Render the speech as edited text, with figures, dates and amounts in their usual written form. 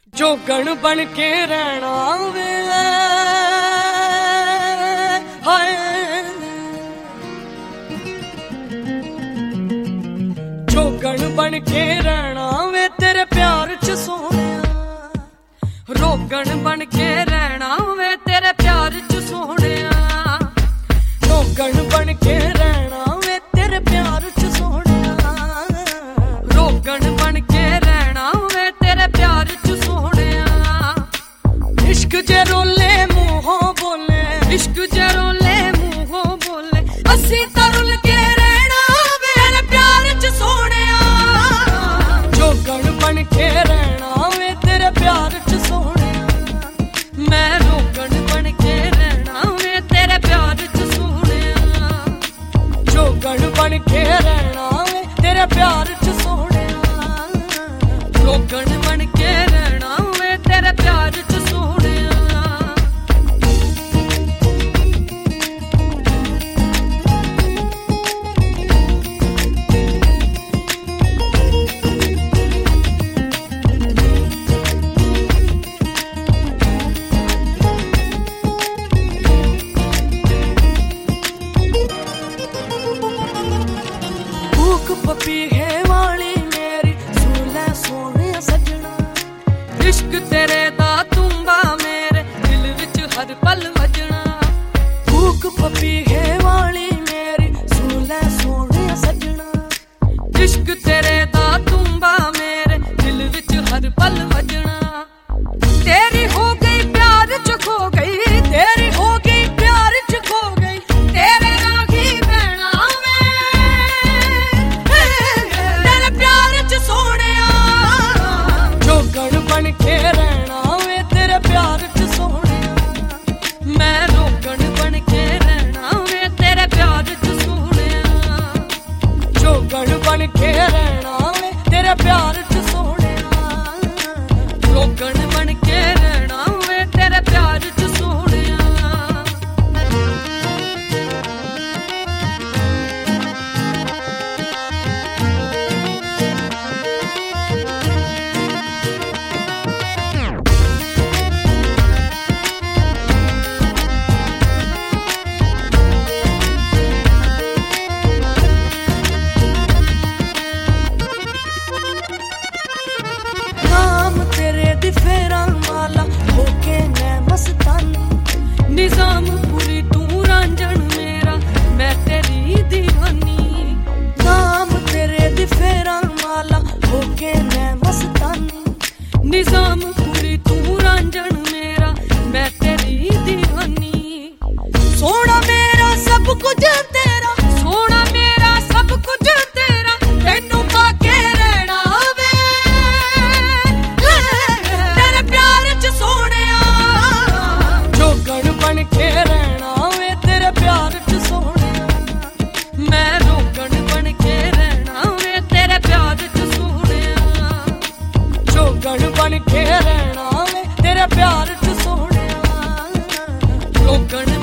जोगण बन के रहना वे हाय, जोगण बन के रहना वे तेरे प्यार च सोहणिया, रोगण बन के रहना वे तेरे प्यार च सोहणिया, रोगण बन के रहना वे तेरे प्यार च सोहणिया, रोगण बन के रहना वे तेरे प्यार च सोहणिया। इश्क जे रोले मुंहों बोले, इश्क जे रोले मुंहों बोले, असी तरुल के रहना वे तेरे प्यार च सोहणिया, जोगण बन के रहना वे तेरे प्यार च सोहणिया, मैं रोगण बन के रहना वे तेरे प्यार च सोहणिया, जोगण बन के रहना वे तेरे प्यार च सोहणिया, रोगण बन के रहना वे तेरे प्यार च सोहणिया। पपी है वाली मेरी सुले सोने सजना, इश्क तेरे दा तुम्बा मेरे दिल विच हर पल वजना, भूख पपी है वाली मेरी सुले सोने सजना, इश्क तेरे दा तुम्बा मेरे दिल विच हर पल वजना, तेरी हो गई प्यार च खो गई, तेरी हो गई प्यार च खो गई, तेरे रागी बहना जोगण बन के रहना वे तेरे प्यार च सोहणिया, मैं रोगण बन के रहना वे तेरे प्यार च सोहणिया, जोगण बन के रहना वे तेरे प्यार च सोहणिया, रोगण बन के रहना वे तेरे प्यार च सोहणिया। फेरा माला होके मैं मस्तानी, निजाम पूरी तू रांझण मेरा मैं तेरी दीवानी, नाम तेरे दी फेरा माला होके मैं मस्तानी, निजाम पूरी तू रांझण मेरा मैं तेरी दीवानी, सोना मेरा सब कुछ तेरा, सोना मेरा सब कुछ तेरा, तेनू पाके रहना बन के रहना वे तेरे प्यार च सोहणिया, मैं रोगण बन के रहना वे तेरे प्यार च सोहणिया, जोगण बन के रहना वे तेरे प्यार च सोहणिया, रोगण